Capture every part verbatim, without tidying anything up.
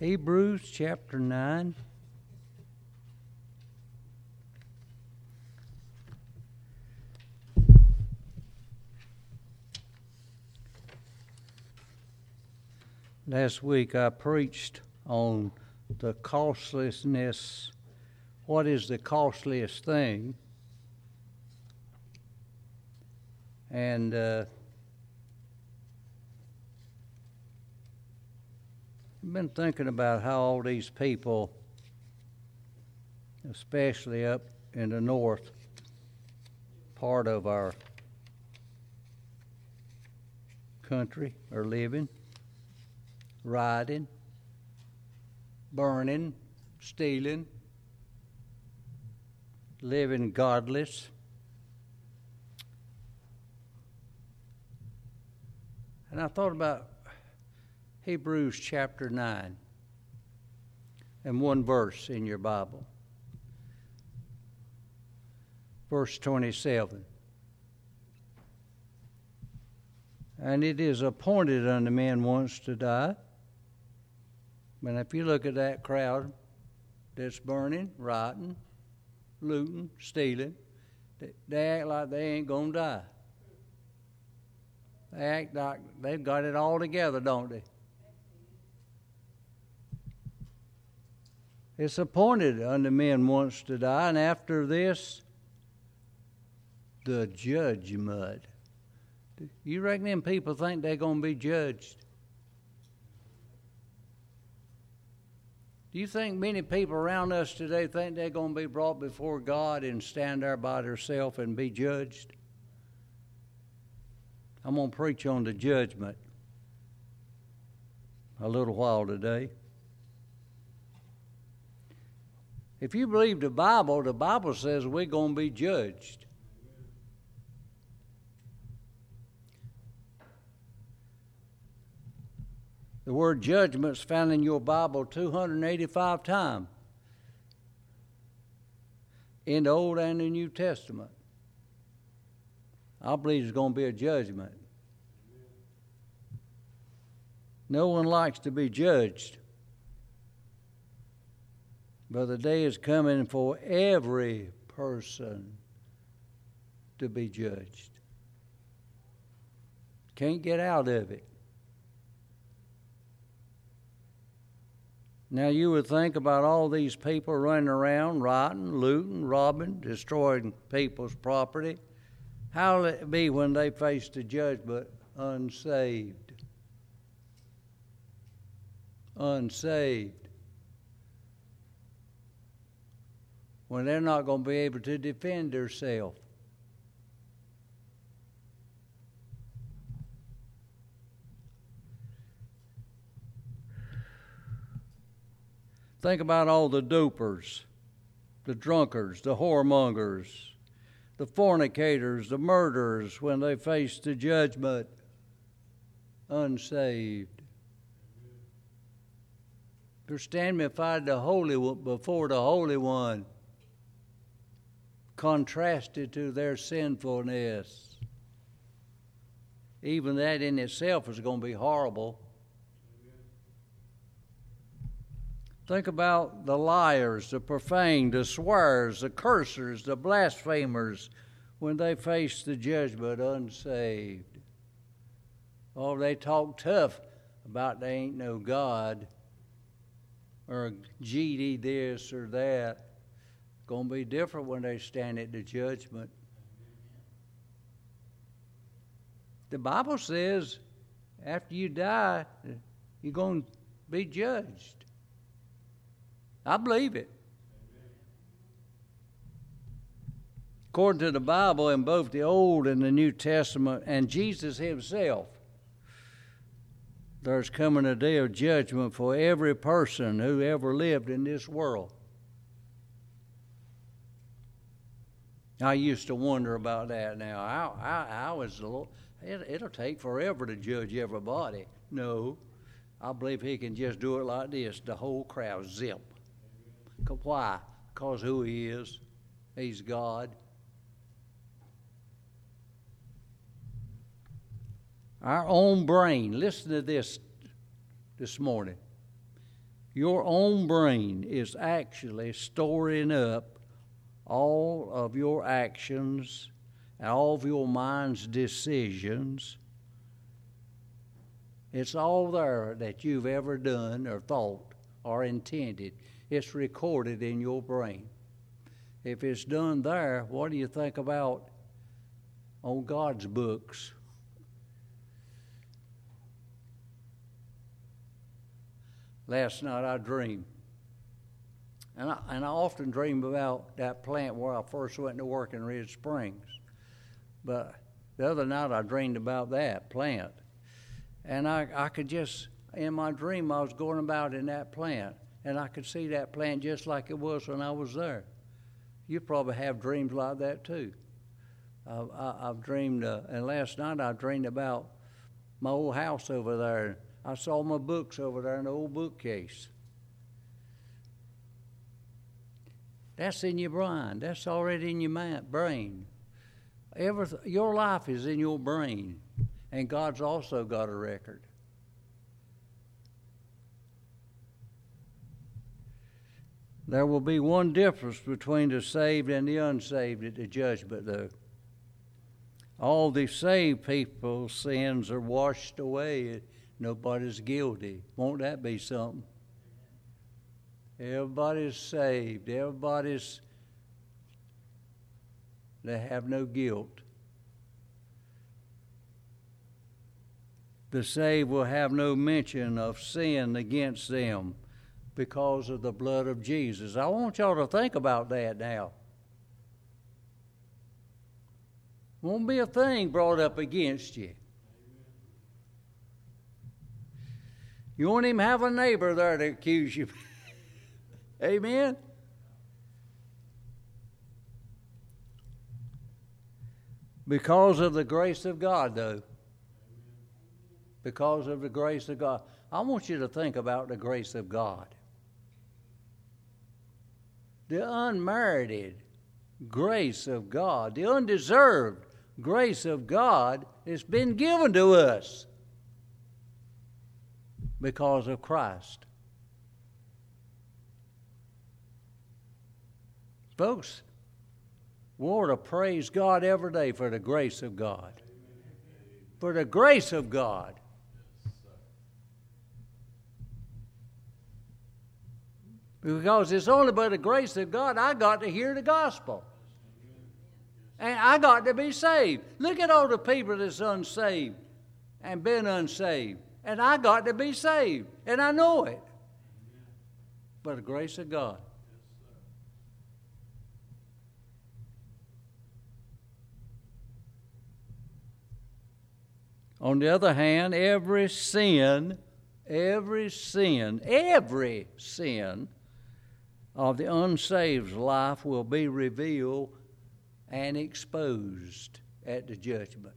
Hebrews chapter nine. Last week I preached on the costliness. What is the costliest thing? And uh, I've been thinking about how all these people, especially up in the north part of our country, are living, riding, burning, stealing, living godless. And I thought about Hebrews chapter nine and one verse in your Bible. Verse twenty-seven. And it is appointed unto men once to die. But if you look at that crowd that's burning, rioting, looting, stealing, they, they act like they ain't going to die. They act like they've got it all together, don't they? It's appointed unto men once to die, and after this, the judgment. You reckon them people think they're going to be judged? Do you think many people around us today think they're going to be brought before God and stand there by themselves and be judged? I'm going to preach on the judgment a little while today. If you believe the Bible, the Bible says we're going to be judged. The word judgment is found in your Bible two hundred eighty-five times in the Old and the New Testament. I believe there's going to be a judgment. No one likes to be judged. But the day is coming for every person to be judged. Can't get out of it. Now you would think about all these people running around, rioting, looting, robbing, destroying people's property. How will it be when they face the judgment unsaved? Unsaved. When they're not going to be able to defend themselves. Think about all the dopers, the drunkards, the whoremongers, the fornicators, the murderers, when they face the judgment unsaved. They're standing beside the Holy One, before the Holy One, contrasted to their sinfulness. Even that in itself is going to be horrible. Think about the liars, the profane, the swearers, the cursers, the blasphemers, when they face the judgment unsaved. Oh, they talk tough about they ain't no God, or G D this or that. It's going to be different when they stand at the judgment. The Bible says after you die, you're going to be judged. I believe it. According to the Bible, in both the Old and the New Testament, and Jesus himself, there's coming a day of judgment for every person who ever lived in this world. I used to wonder about that now. How, how, how is the Lord? It, it'll take forever to judge everybody. No, I believe he can just do it like this. The whole crowd, zip. Why? Because who he is. He's God. Our own brain, listen to this this morning. Your own brain is actually storing up all of your actions, all of your mind's decisions. It's all there that you've ever done or thought or intended. It's recorded in your brain. If it's done there, what do you think about on God's books? Last night I dreamed. And I, and I often dream about that plant where I first went to work in Ridge Springs. But the other night I dreamed about that plant. And I, I could just, in my dream, I was going about in that plant. And I could see that plant just like it was when I was there. You probably have dreams like that too. I, I, I've dreamed, uh, and last night I dreamed about my old house over there. I saw my books over there in the old bookcase. That's in your brain. That's already in your mind, brain. Everything, your life is in your brain, and God's also got a record. There will be one difference between the saved and the unsaved at the judgment, though. All the saved people's sins are washed away. Nobody's guilty. Won't that be something? Everybody's saved. Everybody's, they have no guilt. The saved will have no mention of sin against them because of the blood of Jesus. I want y'all to think about that now. Won't be a thing brought up against you. You won't even have a neighbor there to accuse you. Amen? Because of the grace of God, though. Because of the grace of God. I want you to think about the grace of God. The unmerited grace of God, the undeserved grace of God has been given to us because of Christ. Folks, we ought to praise God every day for the grace of God. For the grace of God. Because it's only by the grace of God I got to hear the gospel. And I got to be saved. Look at all the people that's unsaved and been unsaved. And I got to be saved. And I know it. By the grace of God. On the other hand, every sin, every sin, every sin of the unsaved life will be revealed and exposed at the judgment.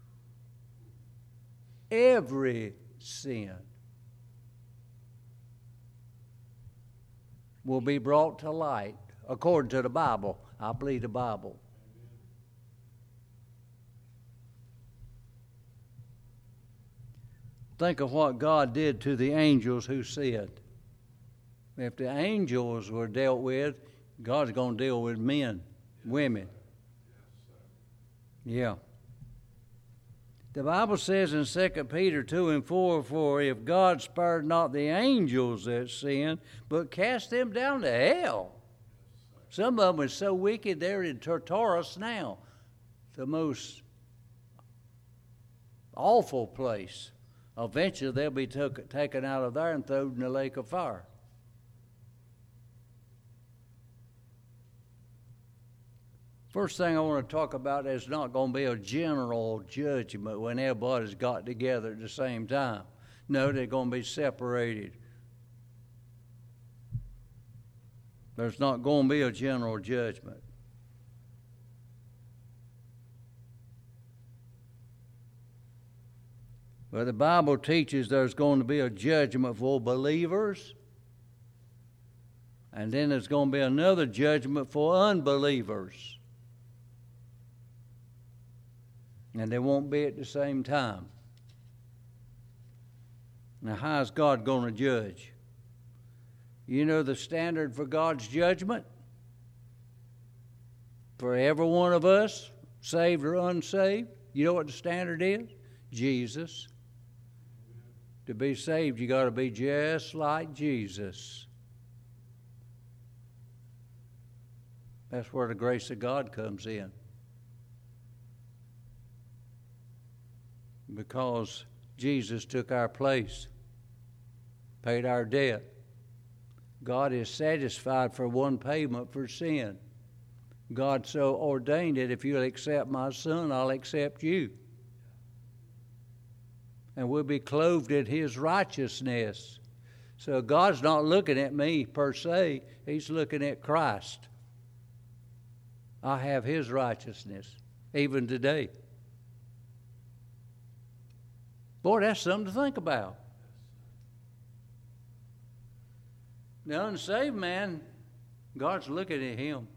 Every sin will be brought to light according to the Bible. I believe the Bible. Think of what God did to the angels who sinned. If the angels were dealt with, God's going to deal with men, women. Yeah. The Bible says in Second Peter two and four, for if God spared not the angels that sinned, but cast them down to hell. Some of them are so wicked they're in Tartarus now, the most awful place. Eventually they'll be took, taken out of there and thrown in the lake of fire. First thing I want to talk about is not going to be a general judgment when everybody's got together at the same time. No, they're going to be separated. There's not going to be a general judgment. But the Bible teaches there's going to be a judgment for believers, and then there's going to be another judgment for unbelievers. And they won't be at the same time. Now, how is God going to judge? You know the standard for God's judgment? For every one of us, saved or unsaved, you know what the standard is? Jesus. To be saved, you got to be just like Jesus. That's where the grace of God comes in. Because Jesus took our place, paid our debt. God is satisfied for one payment for sin. God so ordained it, if you'll accept my Son, I'll accept you. And we'll be clothed in His righteousness. So God's not looking at me per se. He's looking at Christ. I have His righteousness, even today. Boy, that's something to think about. The unsaved man, God's looking at him.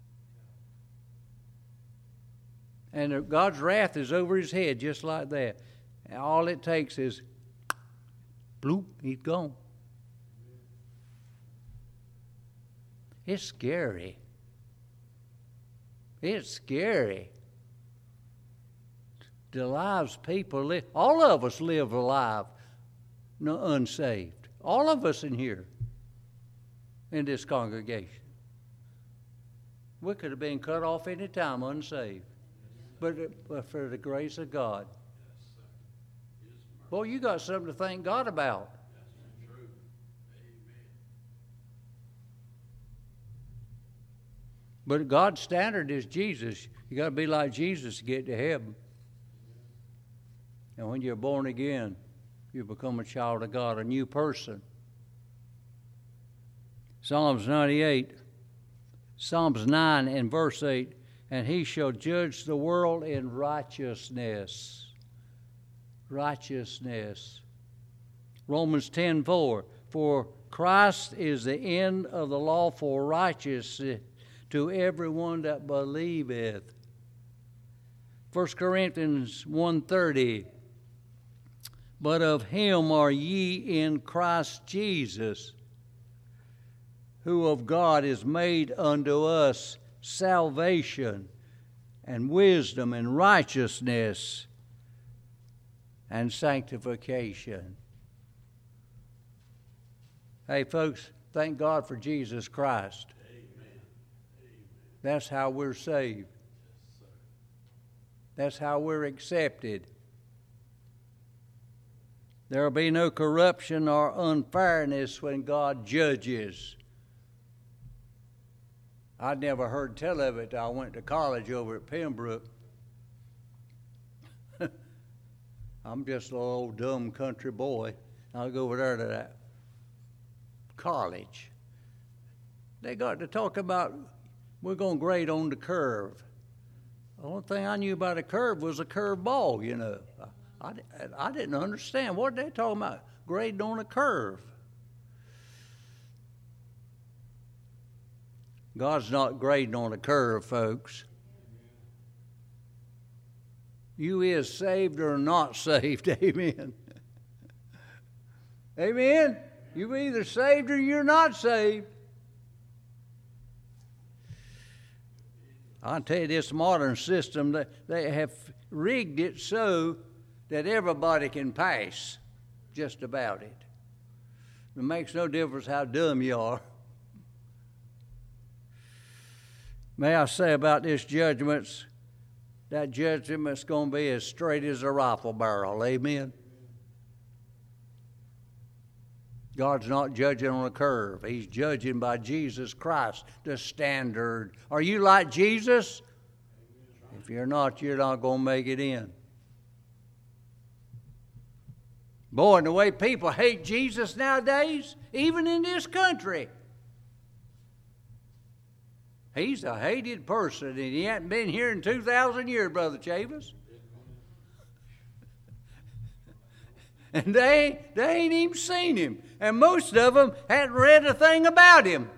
And God's wrath is over his head just like that. And all it takes is, bloop, he's gone. It's scary. It's scary. The lives people live, all of us live a life no, unsaved. All of us in here, in this congregation. We could have been cut off any time unsaved. But, but for the grace of God. Boy, you got something to thank God about. But God's standard is Jesus. You got to be like Jesus to get to heaven. And when you're born again, you become a child of God, a new person. Psalms ninety-eight, Psalms nine and verse eight, and He shall judge the world in righteousness. Righteousness. Romans ten four, for Christ is the end of the law for righteousness to everyone that believeth. First Corinthians one thirty, but of Him are ye in Christ Jesus, who of God is made unto us salvation and wisdom and righteousness and sanctification. Hey, folks, thank God for Jesus Christ. Amen. That's how we're saved. Yes, that's how we're accepted. There will be no corruption or unfairness when God judges. I'd never heard tell of it till I went to college over at Pembroke. I'm just a little old dumb country boy. I'll go over there to that college. They got to talk about we're going to grade on the curve. The only thing I knew about a curve was a curved ball, you know. I, I, I didn't understand. What are they talking about? Grading on a curve. God's not grading on a curve, folks. You is saved or not saved, amen. Amen? You're either saved or you're not saved. I'll tell you, this modern system, they, they have rigged it so that everybody can pass just about it. It makes no difference how dumb you are. May I say about this judgment, that judgment's going to be as straight as a rifle barrel. Amen? God's not judging on a curve. He's judging by Jesus Christ, the standard. Are you like Jesus? If you're not, you're not going to make it in. Boy, and the way people hate Jesus nowadays, even in this country. He's a hated person, and he hasn't been here in two thousand years, Brother Chavis. And they, they ain't even seen him. And most of them hadn't read a thing about him.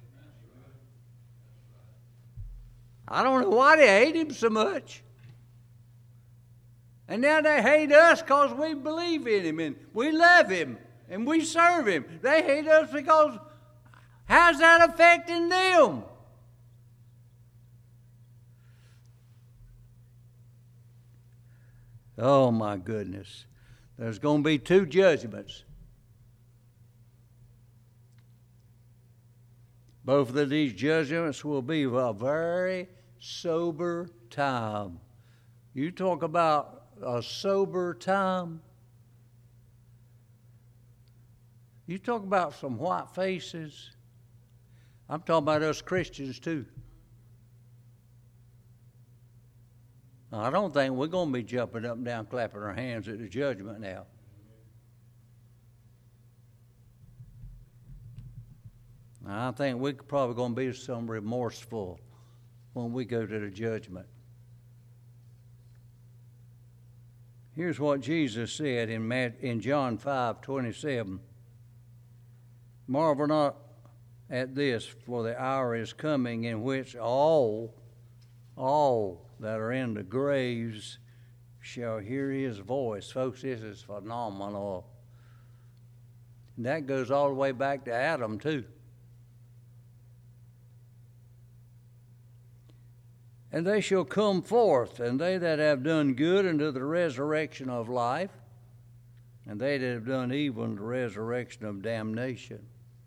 I don't know why they hate him so much. And now they hate us because we believe in him and we love him and we serve him. They hate us because How's that affecting them? Oh, my goodness. There's going to be two judgments. Both of these judgments will be a very sober time. You talk about a sober time. You talk about some white faces. I'm talking about us Christians too. I don't think we're going to be jumping up and down, clapping our hands at the judgment now. I think we're probably going to be some remorseful when we go to the judgment. Here's what Jesus said in in John five twenty-seven. Marvel not at this, for the hour is coming in which all, all that are in the graves shall hear his voice. Folks, this is phenomenal. And that goes all the way back to Adam, too. And they shall come forth, and they that have done good unto the resurrection of life, and they that have done evil unto the resurrection of damnation.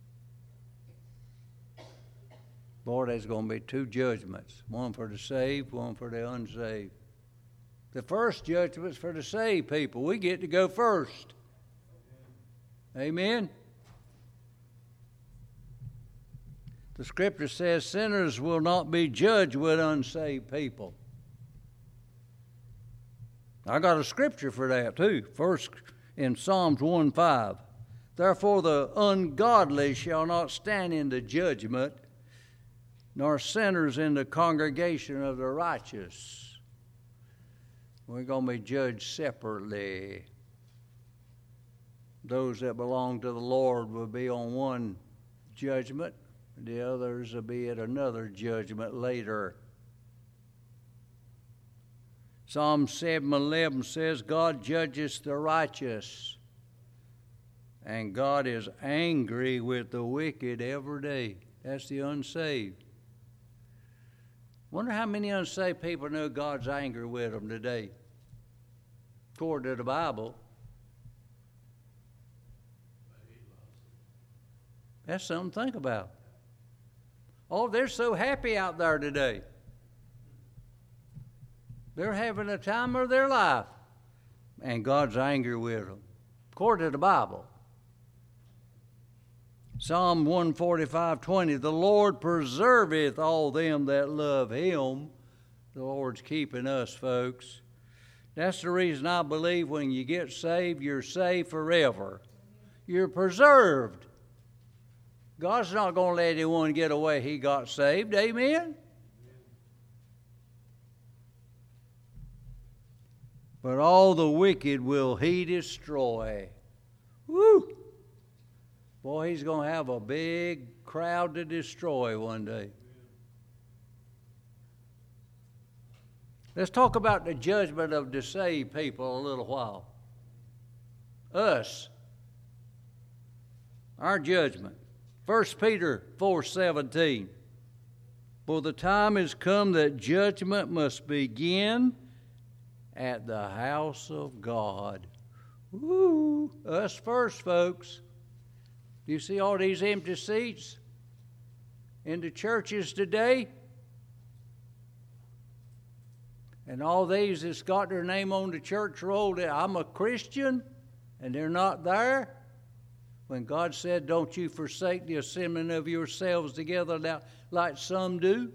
Boy, there's going to be two judgments, one for the saved, one for the unsaved. The first judgment's for the saved people. We get to go first. Amen? The scripture says sinners will not be judged with unsaved people. I got a scripture for that too. First in Psalms one five. Therefore the ungodly shall not stand in the judgment, nor sinners in the congregation of the righteous. We're going to be judged separately. Those that belong to the Lord will be on one judgment. The others will be at another judgment later. Psalm seven eleven says, God judges the righteous, and God is angry with the wicked every day. That's the unsaved. Wonder how many unsaved people know God's angry with them today. According to the Bible. That's something to think about. Oh, they're so happy out there today. They're having a time of their life. And God's angry with them. According to the Bible. Psalm one forty-five twenty, the Lord preserveth all them that love him. The Lord's keeping us, folks. That's the reason I believe when you get saved, you're saved forever. You're preserved. God's not going to let anyone get away he got saved. Amen? But all the wicked will he destroy. Woo! Boy, he's going to have a big crowd to destroy one day. Let's talk about the judgment of the saved people a little while. Us. Our judgment. First Peter four seventeen. For the time is come that judgment must begin at the house of God. Woo! Us first, folks. Do you see all these empty seats in the churches today? And all these that's got their name on the church roll that I'm a Christian and they're not there? When God said, don't you forsake the assembling of yourselves together like some do?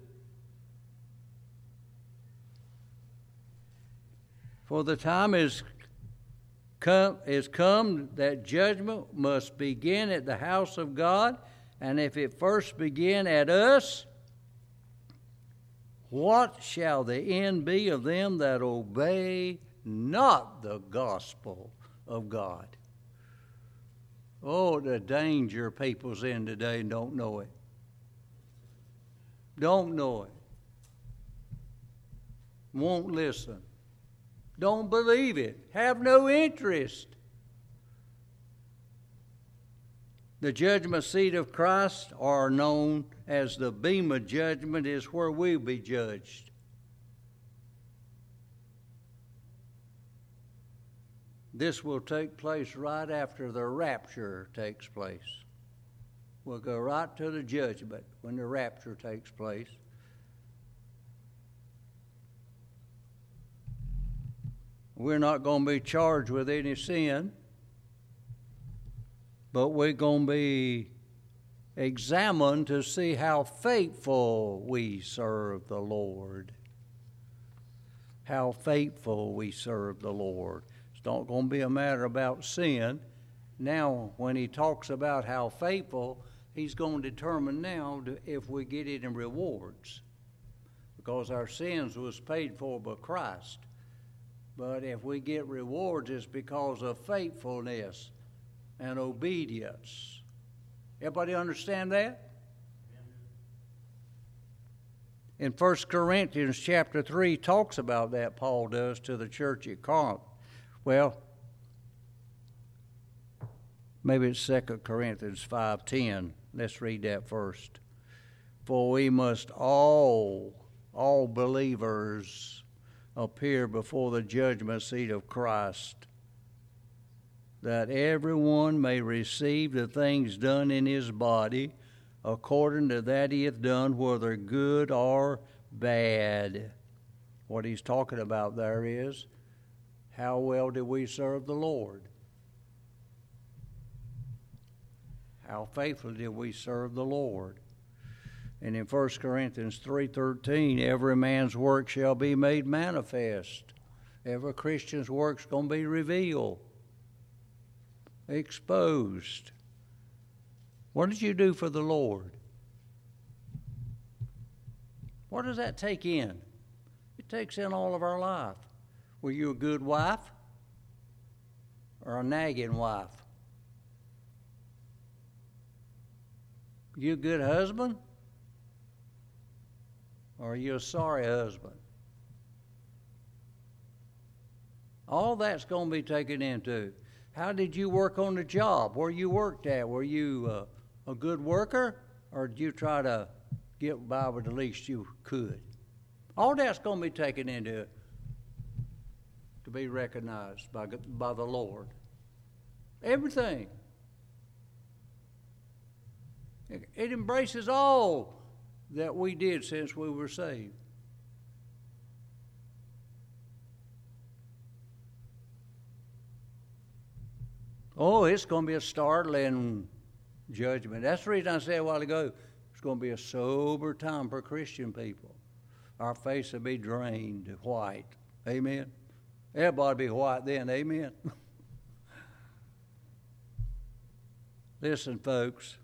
For the time is come, is come that judgment must begin at the house of God, and if it first begin at us, what shall the end be of them that obey not the gospel of God? Oh, the danger people's in today and don't know it. Don't know it. Won't listen. Don't believe it. Have no interest. The judgment seat of Christ, or known as the Bema judgment, is where we'll be judged. This will take place right after the rapture takes place. We'll go right to the judgment when the rapture takes place. We're not going to be charged with any sin, but we're going to be examined to see how faithful we serve the Lord. How faithful we serve the Lord. It's not going to be a matter about sin. Now, when he talks about how faithful, he's going to determine now if we get any rewards. Because our sins was paid for by Christ. But if we get rewards, it's because of faithfulness and obedience. Everybody understand that? In First Corinthians chapter three talks about that, Paul does, to the church at Corinth. Well, maybe it's Second Corinthians five ten. Let's read that first. For we must all, all believers, appear before the judgment seat of Christ, that everyone may receive the things done in his body according to that he hath done, whether good or bad. What he's talking about there is, how well do we serve the Lord? How faithfully did we serve the Lord? And in First Corinthians three thirteen, every man's work shall be made manifest. Every Christian's work's going to be revealed, exposed. What did you do for the Lord? What does that take in? It takes in all of our life. Were you a good wife or a nagging wife? You a good husband or are you a sorry husband? All that's going to be taken into. How did you work on the job? Where you worked at? Were you uh, a good worker, or did you try to get by with the least you could? All that's going to be taken into it to be recognized by, by the Lord. Everything. It, it embraces all that we did since we were saved. Oh, it's going to be a startling judgment. That's the reason I said a while ago, it's going to be a sober time for Christian people. Our face will be drained white. Amen? Everybody be white then. Amen? Listen, folks.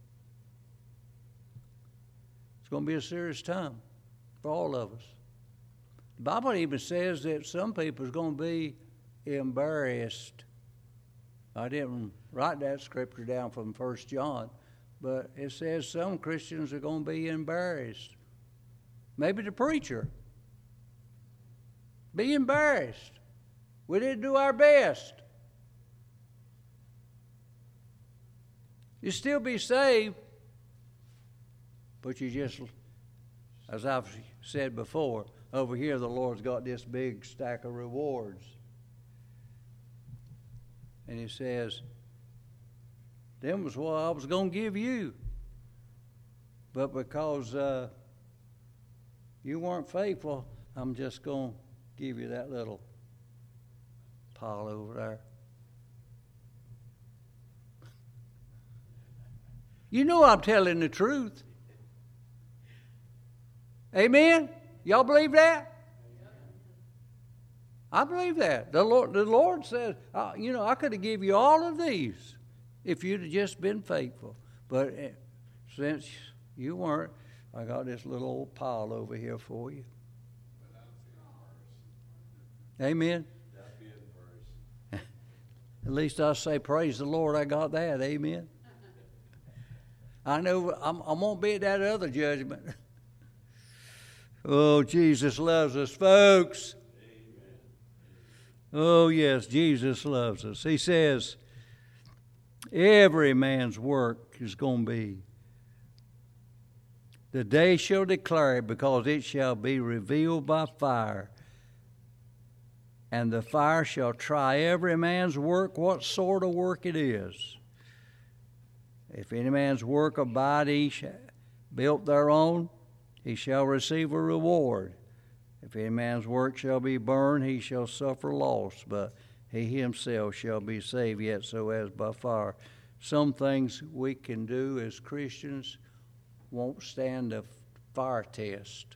It's going to be a serious time for all of us. The Bible even says that some people is going to be embarrassed. I didn't write that scripture down from First John, but it says some Christians are going to be embarrassed. Maybe the preacher. Be embarrassed. We didn't do our best. You still be saved, but you just, as I've said before, over here the Lord's got this big stack of rewards. And he says, them was what I was going to give you. But because uh, you weren't faithful, I'm just going to give you that little pile over there. You know I'm telling the truth. Amen? Y'all believe that? I believe that. The Lord, the Lord says, uh, you know, I could have given you all of these if you'd have just been faithful. But uh, since you weren't, I got this little old pile over here for you. Amen? At least I say, praise the Lord, I got that. Amen? I know I'm, I won't be at that other judgment. Oh, Jesus loves us, folks. Oh, yes, Jesus loves us. He says, Every man's work is going to be. The day shall declare it, because it shall be revealed by fire. And the fire shall try every man's work, what sort of work it is. If any man's work abide, he shall built thereon, he shall receive a reward. If any man's work shall be burned, he shall suffer loss, but he himself shall be saved, yet so as by fire. Some things we can do as Christians won't stand a fire test.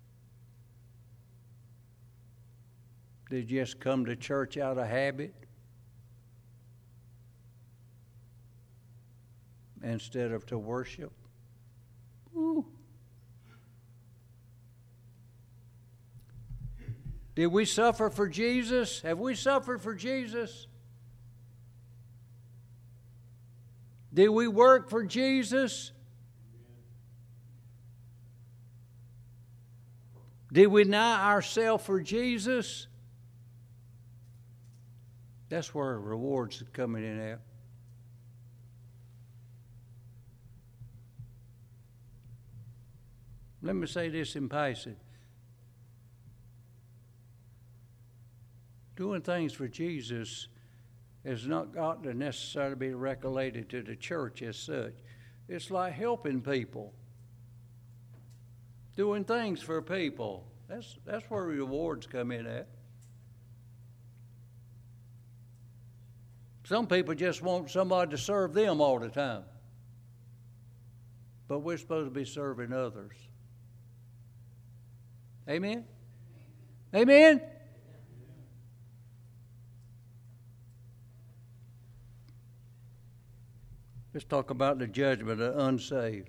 They just come to church out of habit instead of to worship. Ooh. Did we suffer for Jesus? Have we suffered for Jesus? Did we work for Jesus? Did we deny ourselves for Jesus? That's where rewards are coming in at. Let me say this in passing. Doing things for Jesus has not got to necessarily be related to the church as such. It's like helping people. Doing things for people. That's, that's where rewards come in at. Some people just want somebody to serve them all the time. But we're supposed to be serving others. Amen? Amen? Let's talk about the judgment of the unsaved.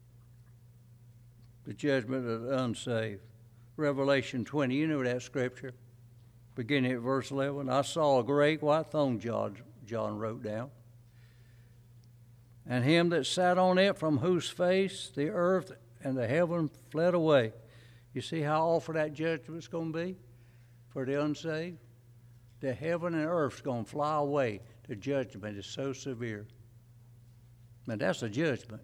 The judgment of the unsaved. Revelation twenty, you know that scripture. Beginning at verse eleven. I saw a great white throne, John, John wrote down. And him that sat on it, from whose face the earth and the heaven fled away. You see how awful that judgment's going to be for the unsaved? The heaven and earth's going to fly away. The judgment is so severe. Now, that's a judgment.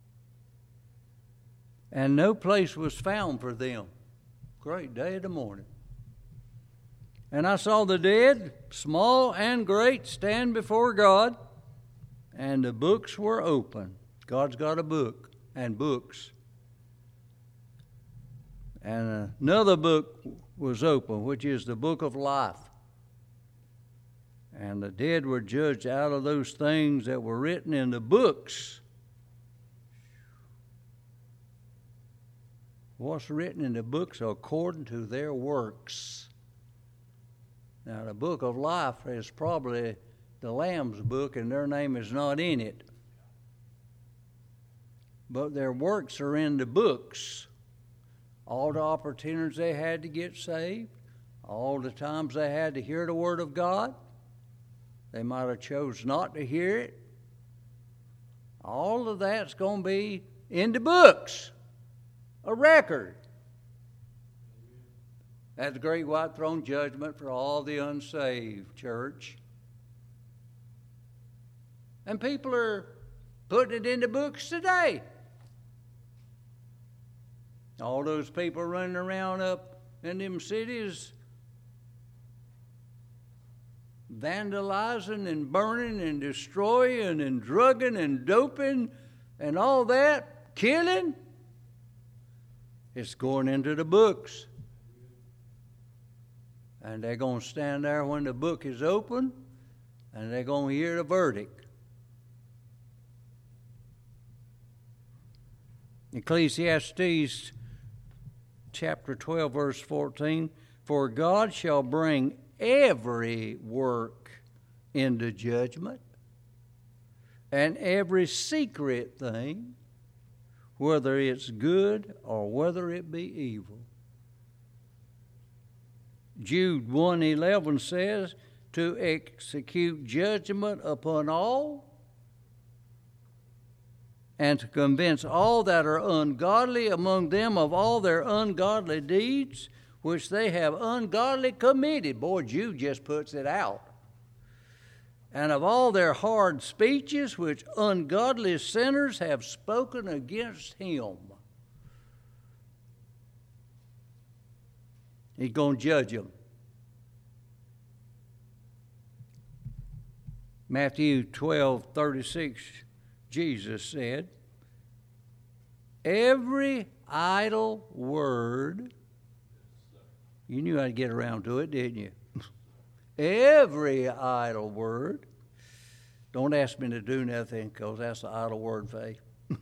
And no place was found for them. Great day of the morning. And I saw the dead, small and great, stand before God, and the books were open. God's got a book and books. And another book was open, which is the book of life. And the dead were judged out of those things that were written in the books. What's written in the books according to their works. Now, the book of life is probably the Lamb's book, and their name is not in it. But their works are in the books. All the opportunities they had to get saved, all the times they had to hear the Word of God, they might have chose not to hear it. All of that's going to be in the books, a record. That's the great white throne judgment for all the unsaved, church. And people are putting it in the books today. All those people running around up in them cities vandalizing and burning and destroying and drugging and doping and all that, killing, it's going into the books. And they're going to stand there when the book is open, and they're going to hear the verdict. Ecclesiastes chapter twelve, verse fourteen, for God shall bring every work into judgment, and every secret thing, whether it's good or whether it be evil. Jude one eleven says, to execute judgment upon all, and to convince all that are ungodly among them of all their ungodly deeds, which they have ungodly committed. Boy, Jude just puts it out. and of all their hard speeches which ungodly sinners have spoken against him. He's going to judge them. Matthew twelve thirty-six, Jesus said, every idle word, you knew how to get around to it, didn't you? Every idle word. Don't ask me to do nothing, because that's the idle word faith.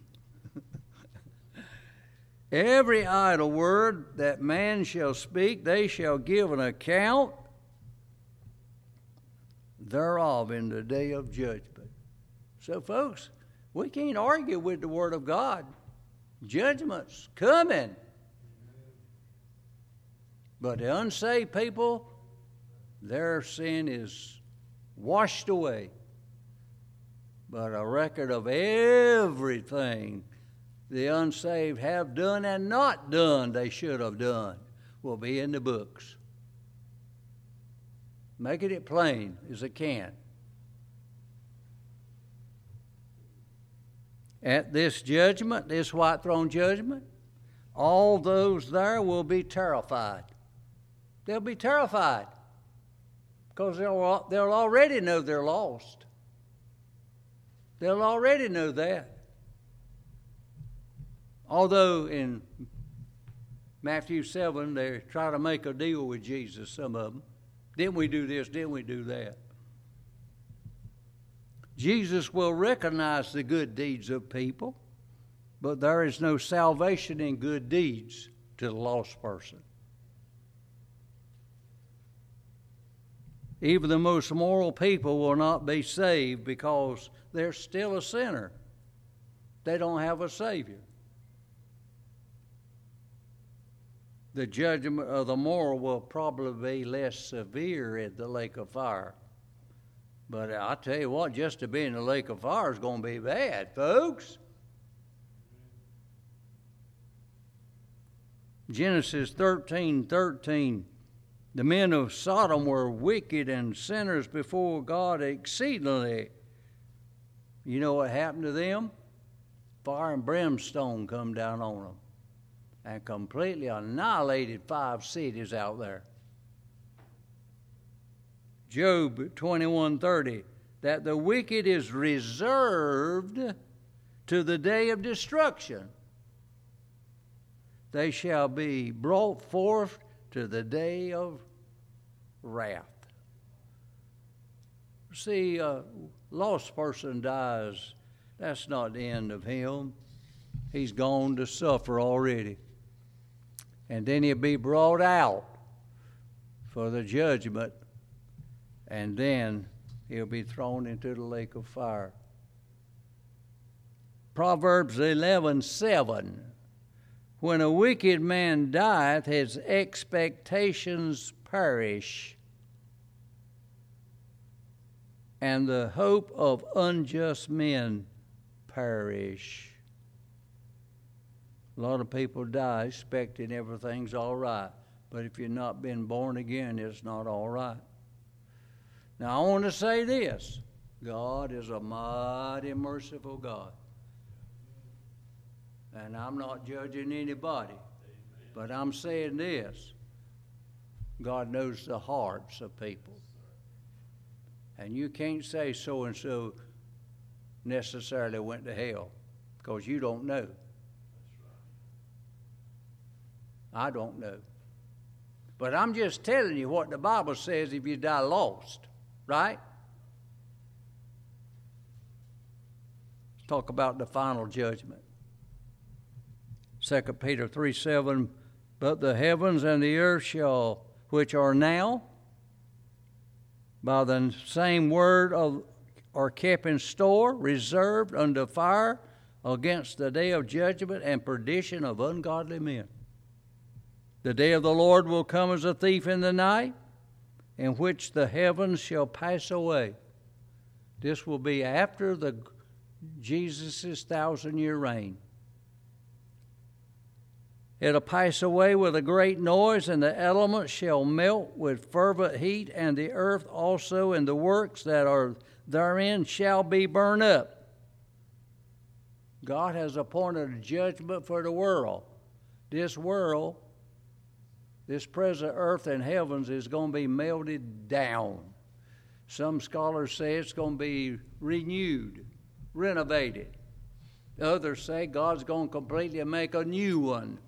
Every idle word that man shall speak, they shall give an account thereof in the day of judgment. So, folks, we can't argue with the Word of God. Judgment's coming. But the unsaved people, their sin is washed away. But a record of everything the unsaved have done and not done they should have done will be in the books. Making it plain as it can. At this judgment, this white throne judgment, all those there will be terrified. They'll be terrified because they'll, they'll already know they're lost. They'll already know that. Although in Matthew seven, they try to make a deal with Jesus, some of them. Didn't we do this? Didn't we do that? Jesus will recognize the good deeds of people, but there is no salvation in good deeds to the lost person. Even the most moral people will not be saved because they're still a sinner. They don't have a Savior. The judgment of the moral will probably be less severe at the lake of fire. But I tell you what, just to be in the lake of fire is going to be bad, folks. Genesis thirteen thirteen. The men of Sodom were wicked and sinners before God exceedingly. You know what happened to them? Fire and brimstone come down on them and completely annihilated five cities out there. Job twenty-one thirty, that the wicked is reserved to the day of destruction. They shall be brought forth to the day of wrath. See, a lost person dies. That's not the end of him. He's gone to suffer already. And then he'll be brought out for the judgment. And then he'll be thrown into the lake of fire. Proverbs eleven seven. When a wicked man dieth, his expectations perish, and the hope of unjust men perish. A lot of people die expecting everything's all right, but if you've not been born again, it's not all right. Now, I want to say this. God is a mighty merciful God. And I'm not judging anybody, but I'm saying this. God knows the hearts of people. And you can't say so-and-so necessarily went to hell because you don't know. I don't know. But I'm just telling you what the Bible says if you die lost, right? Let's talk about the final judgment. Second Peter three seven, but the heavens and the earth shall, which are now, by the same word of, are kept in store, reserved unto fire against the day of judgment and perdition of ungodly men. The day of the Lord will come as a thief in the night, in which the heavens shall pass away. This will be after the Jesus' thousand-year reign. It'll pass away with a great noise, and the elements shall melt with fervent heat, and the earth also, and the works that are therein shall be burned up. God has appointed a judgment for the world. This world, this present earth and heavens is going to be melted down. Some scholars say it's going to be renewed, renovated. Others say God's going to completely make a new one.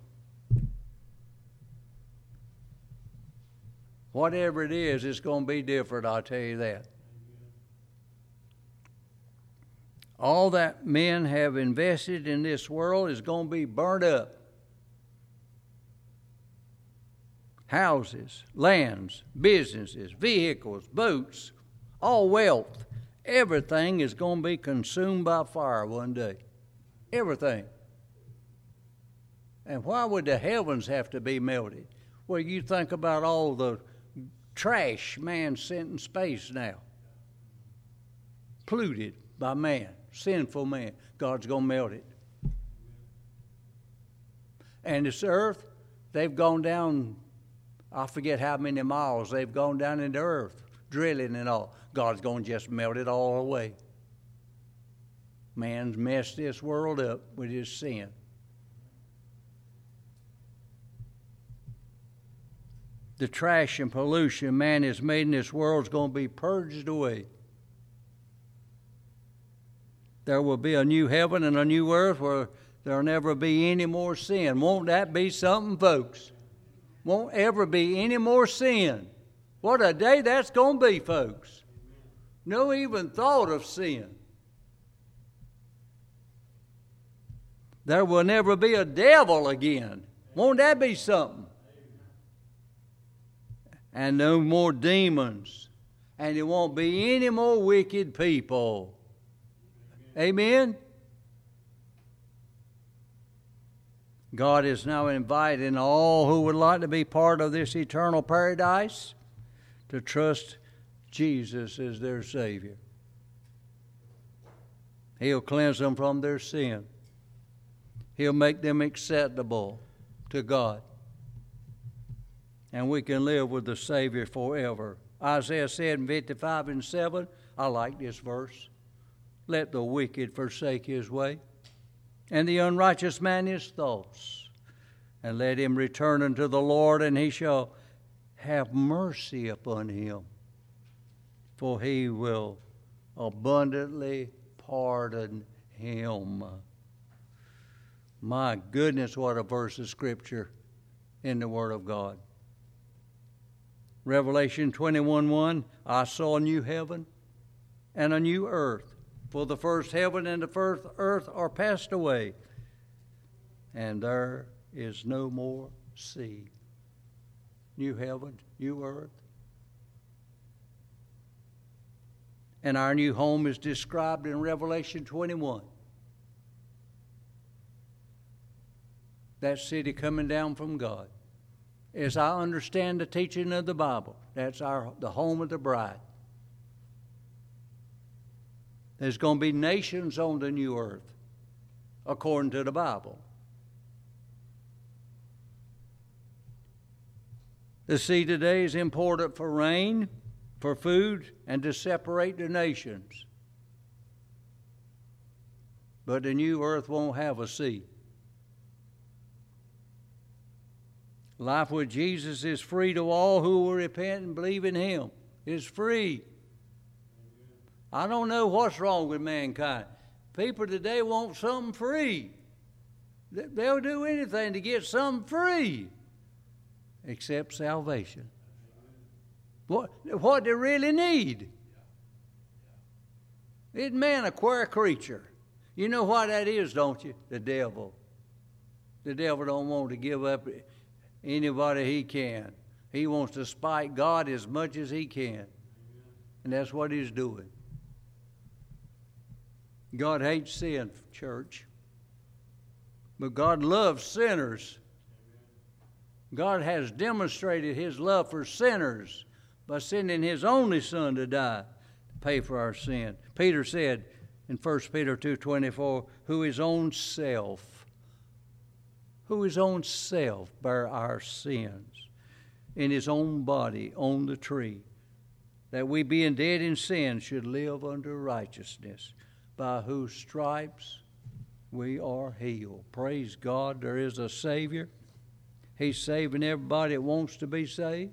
Whatever it is, it's going to be different, I'll tell you that. All that men have invested in this world is going to be burnt up. Houses, lands, businesses, vehicles, boats, all wealth, everything is going to be consumed by fire one day. Everything. And why would the heavens have to be melted? Well, you think about all the trash man sent in space now. Polluted by man, sinful man. God's going to melt it. And this earth, they've gone down, I forget how many miles they've gone down into earth, drilling and all. God's going to just melt it all away. Man's messed this world up with his sin. The trash and pollution man has made in this world is going to be purged away. There will be a new heaven and a new earth where there will never be any more sin. Won't that be something, folks? Won't ever be any more sin. What a day that's going to be, folks. No even thought of sin. There will never be a devil again. Won't that be something? And no more demons. And there won't be any more wicked people. Amen? God is now inviting all who would like to be part of this eternal paradise to trust Jesus as their Savior. He'll cleanse them from their sin. He'll make them acceptable to God. And we can live with the Savior forever. Isaiah said in fifty-five and seven, I like this verse. Let the wicked forsake his way, and the unrighteous man his thoughts. And let him return unto the Lord, and he shall have mercy upon him. For he will abundantly pardon him. My goodness, what a verse of Scripture in the Word of God. Revelation twenty-one one, I saw a new heaven and a new earth. For the first heaven and the first earth are passed away, and there is no more sea. New heaven, new earth. And our new home is described in Revelation twenty-one. That city coming down from God. As I understand the teaching of the Bible, that's our the home of the bride. There's going to be nations on the new earth, according to the Bible. The sea today is important for rain, for food, and to separate the nations. But the new earth won't have a sea. Life with Jesus is free to all who will repent and believe in Him. It's free. I don't know what's wrong with mankind. People today want something free. They'll do anything to get something free except salvation. What, what they really need. Isn't man a queer creature? You know what that is, don't you? The devil. The devil don't want to give up anybody he can. He wants to spite God as much as he can. And that's what he's doing. God hates sin, church. But God loves sinners. God has demonstrated His love for sinners by sending His only Son to die to pay for our sin. Peter said in First Peter two twenty-four, who His own self, who His own self bare our sins in His own body on the tree, that we being dead in sin should live under righteousness, by whose stripes we are healed. Praise God, there is a Savior. He's saving everybody that wants to be saved.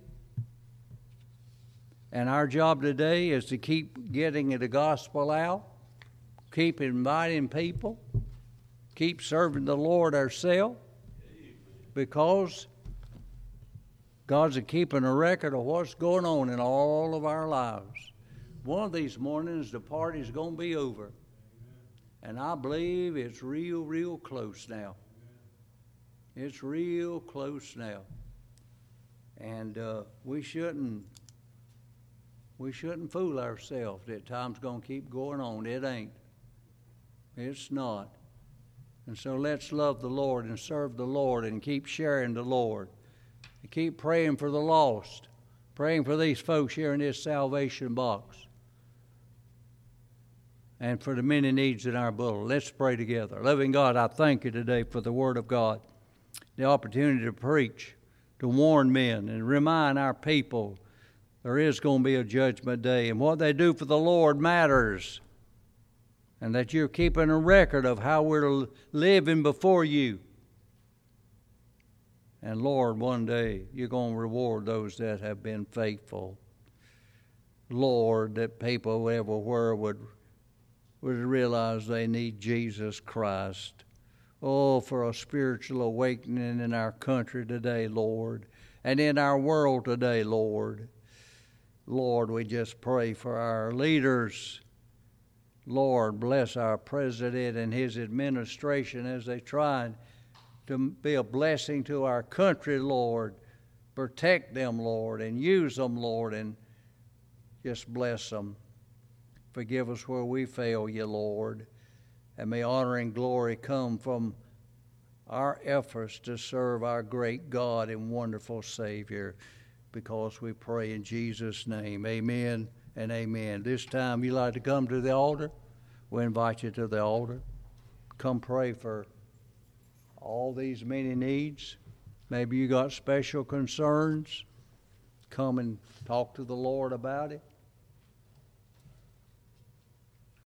And our job today is to keep getting the gospel out, keep inviting people, keep serving the Lord ourselves, because God's a keeping a record of what's going on in all of our lives. One of these mornings, the party's going to be over. And I believe it's real, real close now. It's real close now. And uh, we shouldn't we shouldn't fool ourselves that time's going to keep going on. It ain't. It's not. And so let's love the Lord and serve the Lord and keep sharing the Lord. And keep praying for the lost. Praying for these folks here in this salvation box. And for the many needs in our bulletin. Let's pray together. Loving God, I thank you today for the Word of God, the opportunity to preach, to warn men, and remind our people there is going to be a judgment day, and what they do for the Lord matters, and that you're keeping a record of how we're living before you. And Lord, one day you're going to reward those that have been faithful. Lord, that people everywhere would would realize they need Jesus Christ. Oh, for a spiritual awakening in our country today, Lord, and in our world today, Lord. Lord, we just pray for our leaders. Lord, bless our president and his administration as they try to be a blessing to our country, Lord. Protect them, Lord, and use them, Lord, and just bless them. Forgive us where we fail you, Lord. And may honor and glory come from our efforts to serve our great God and wonderful Savior, because we pray in Jesus' name. Amen and amen. This time you like to come to the altar, we invite you to the altar. Come pray for all these many needs. Maybe you got special concerns. Come and talk to the Lord about it.